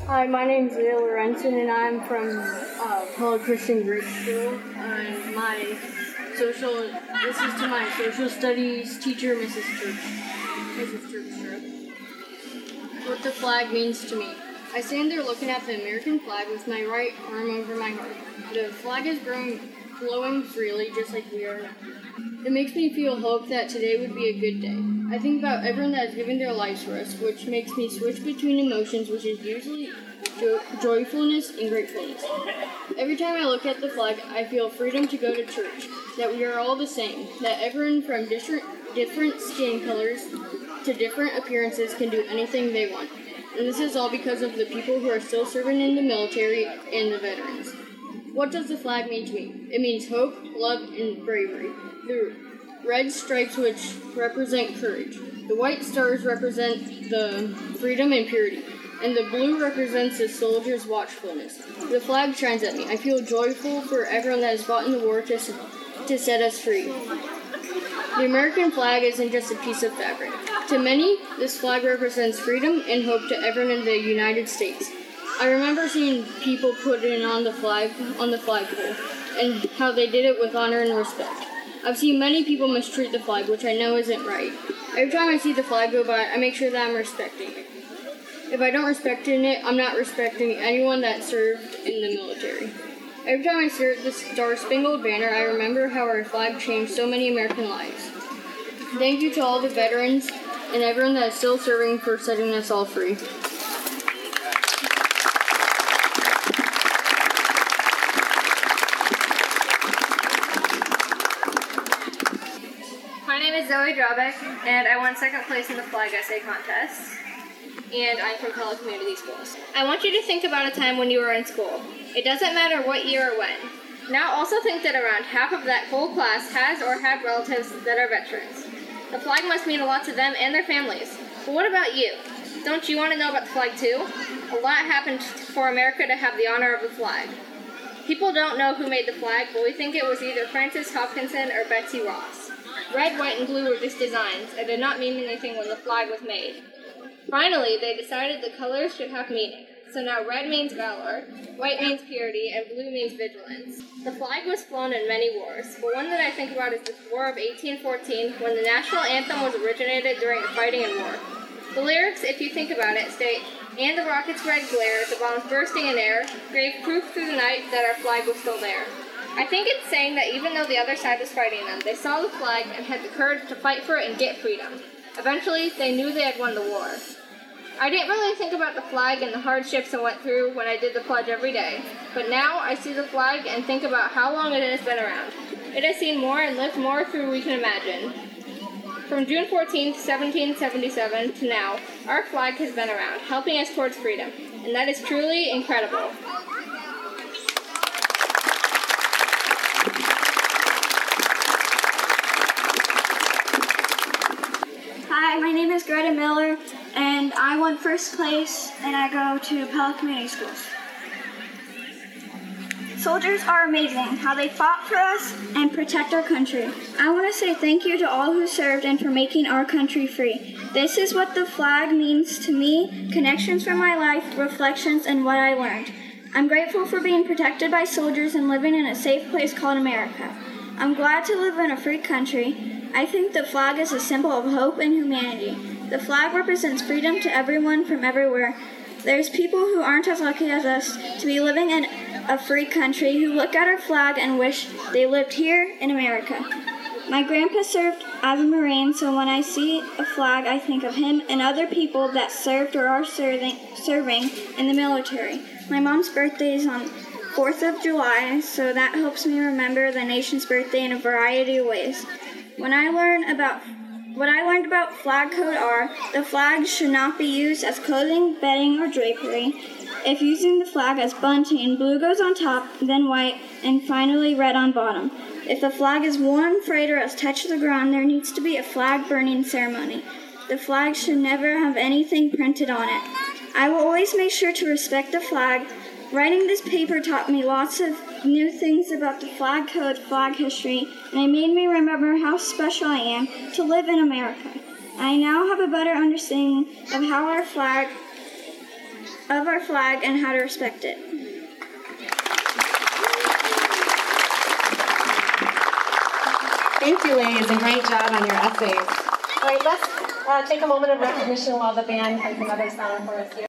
Hi, my name's Leo Lorenzen, and I'm from Public Christian Group School. This is to my social studies teacher, Mrs. Church. What the flag means to me. I stand there looking at the American flag with my right arm over my heart. The flag is glowing freely, just like we are now. It makes me feel hope that today would be a good day. I think about everyone that has given their lives for us, which makes me switch between emotions, which is usually joyfulness and gratefulness. Every time I look at the flag, I feel freedom to go to church, that we are all the same, that everyone from different skin colors to different appearances can do anything they want. And this is all because of the people who are still serving in the military and the veterans. What does the flag mean to me? It means hope, love, and bravery. The red stripes, which represent courage. The white stars represent the freedom and purity. And the blue represents the soldiers' watchfulness. The flag shines at me. I feel joyful for everyone that has fought in the war to set us free. The American flag isn't just a piece of fabric. To many, this flag represents freedom and hope to everyone in the United States. I remember seeing people put it on the flagpole, and how they did it with honor and respect. I've seen many people mistreat the flag, which I know isn't right. Every time I see the flag go by, I make sure that I'm respecting it. If I don't respect it, I'm not respecting anyone that served in the military. Every time I stare at the Star-Spangled Banner, I remember how our flag changed so many American lives. Thank you to all the veterans and everyone that is still serving for setting us all free. My name is Zoe Drawbeck, and I won second place in the flag essay contest. And I'm from Pella Community Schools. I want you to think about a time when you were in school. It doesn't matter what year or when. Now also think that around half of that whole class has or had relatives that are veterans. The flag must mean a lot to them and their families. But what about you? Don't you want to know about the flag too? A lot happened for America to have the honor of the flag. People don't know who made the flag, but we think it was either Francis Hopkinson or Betsy Ross. Red, white, and blue were just designs, and did not mean anything when the flag was made. Finally, they decided the colors should have meaning. So now red means valor, white means purity, and blue means vigilance. The flag was flown in many wars, but one that I think about is the War of 1814, when the national anthem was originated during the fighting in war. The lyrics, if you think about it, state, "And the rocket's red glare, the bombs bursting in air, gave proof through the night that our flag was still there." I think it's saying that even though the other side was fighting them, they saw the flag and had the courage to fight for it and get freedom. Eventually, they knew they had won the war. I didn't really think about the flag and the hardships I went through when I did the pledge every day, but now I see the flag and think about how long it has been around. It has seen more and lived more through we can imagine. From June 14th, 1777 to now, our flag has been around, helping us towards freedom, and that is truly incredible. Hi, my name is Greta Miller, and I won first place, and I go to Pella Community Schools. Soldiers are amazing, how they fought for us and protect our country. I want to say thank you to all who served and for making our country free. This is what the flag means to me, connections from my life, reflections, and what I learned. I'm grateful for being protected by soldiers and living in a safe place called America. I'm glad to live in a free country. I think the flag is a symbol of hope and humanity. The flag represents freedom to everyone from everywhere. There's people who aren't as lucky as us to be living in a free country who look at our flag and wish they lived here in America. My grandpa served as a Marine, so when I see a flag, I think of him and other people that served or are serving in the military. My mom's birthday is on 4th of July, so that helps me remember the nation's birthday in a variety of ways. What I learned about flag code are the flag should not be used as clothing, bedding, or drapery. If using the flag as bunting, blue goes on top, then white, and finally red on bottom. If the flag is worn, frayed, or has touched the ground, there needs to be a flag burning ceremony. The flag should never have anything printed on it. I will always make sure to respect the flag. Writing this paper taught me lots of new things about the flag code, flag history, and it made me remember how special I am to live in America. I now have a better understanding of how our flag of our flag and how to respect it. Thank you, ladies, and great job on your essays. All right, let's take a moment of recognition while the band plays another song for us here.